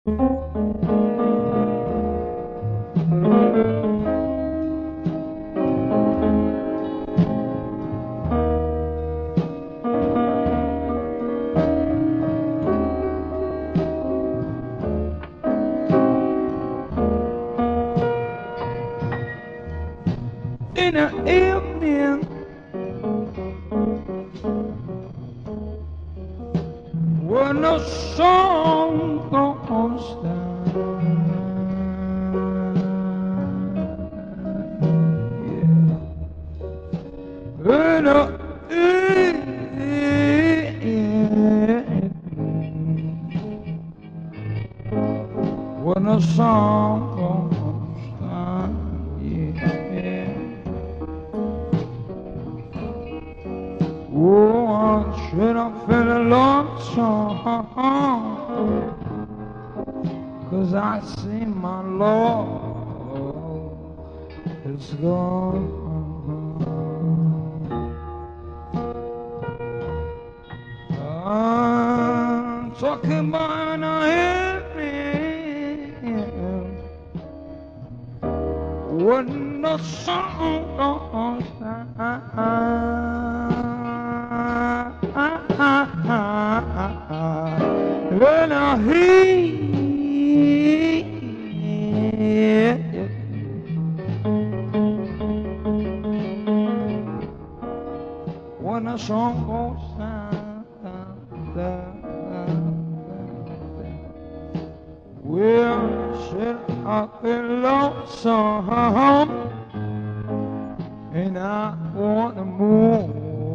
In the evening, when the sun goes down, yeah. In the evening, when the sun goes down, yeah. Oh, should I feel lonesome? 'Cause I see my Lord is gone. I'm talking about a evening when the sun goes down. When I hear when the sun goes down, well, shit, I feel lonesome, and I want to move.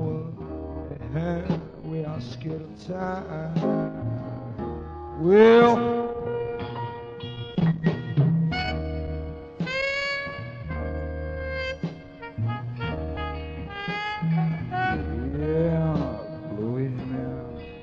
We are scared of time. Well, yeah, Louisiana.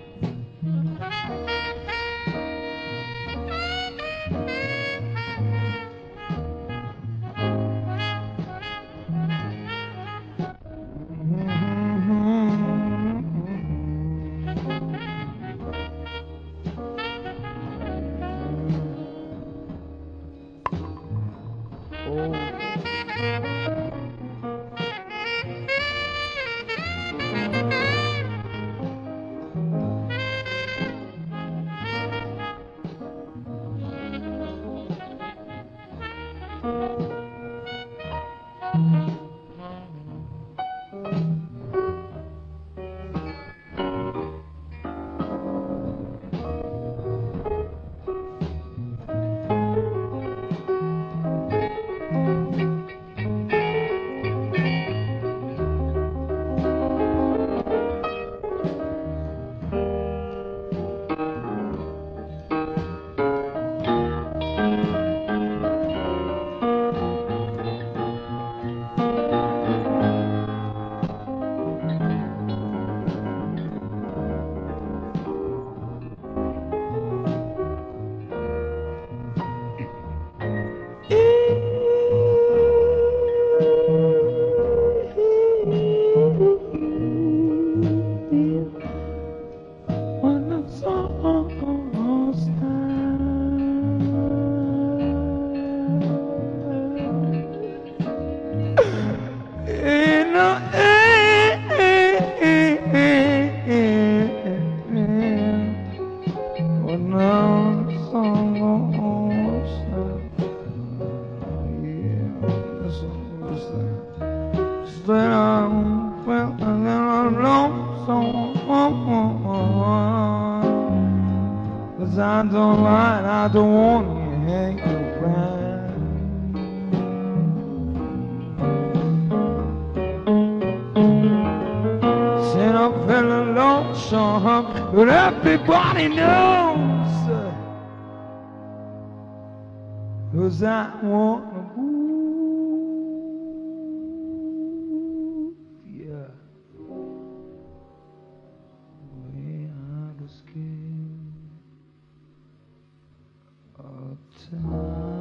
When the sun goes down, in the evening, when the sun goes down, yeah, the sun goes down. Then I'm well, and then I'm lonesome. 'Cause I don't mind, I don't want you hang around. Said I'm feeling lonesome, but everybody knows. 'Cause I want to move, yeah. Way out of skin of time.